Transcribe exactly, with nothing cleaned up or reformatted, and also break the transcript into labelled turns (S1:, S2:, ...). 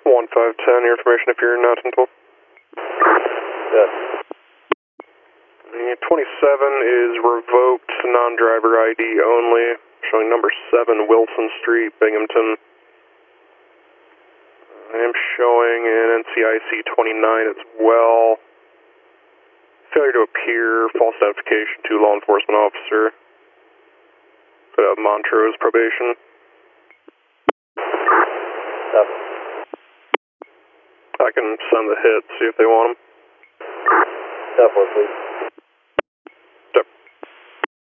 S1: one five ten, your information if you're not in twelve.
S2: Yes.
S1: The twenty-seven is revoked, non-driver I D only, showing number seven Wilson Street, Binghamton. I am showing an N C I C twenty-nine as well. Failure to appear, false identification to law enforcement officer. Put up Montrose probation.
S2: Yep.
S1: I can send the hit, see if they want them.
S2: Definitely, please.